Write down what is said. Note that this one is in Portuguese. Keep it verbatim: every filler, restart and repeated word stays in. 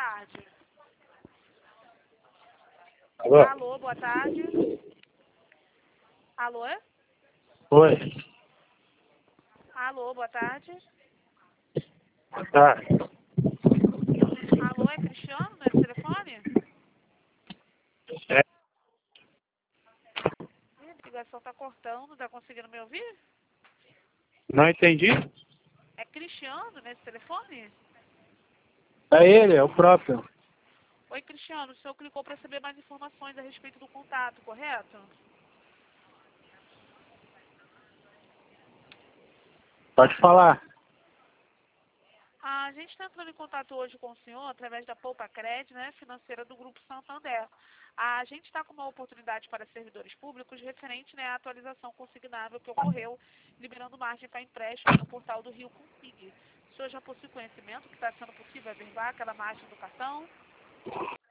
tarde. Alô? Alô, boa tarde. Alô? Oi. Alô, boa tarde. Boa tarde. Alô, é Cristiano nesse telefone? É. Ih, a ligação tá cortando, não tá conseguindo me ouvir? Não entendi? É Cristiano nesse telefone? É ele, é o próprio. Oi, Cristiano, o senhor clicou para saber mais informações a respeito do contato, correto? Pode falar. A gente está entrando em contato hoje com o senhor através da Poupa Cred, né, financeira do Grupo Santander. A gente está com uma oportunidade para servidores públicos referente, né, à atualização consignável que ocorreu, liberando margem para empréstimo no portal do Rio Consig. O senhor já possui conhecimento que está sendo possível averbar aquela margem do cartão?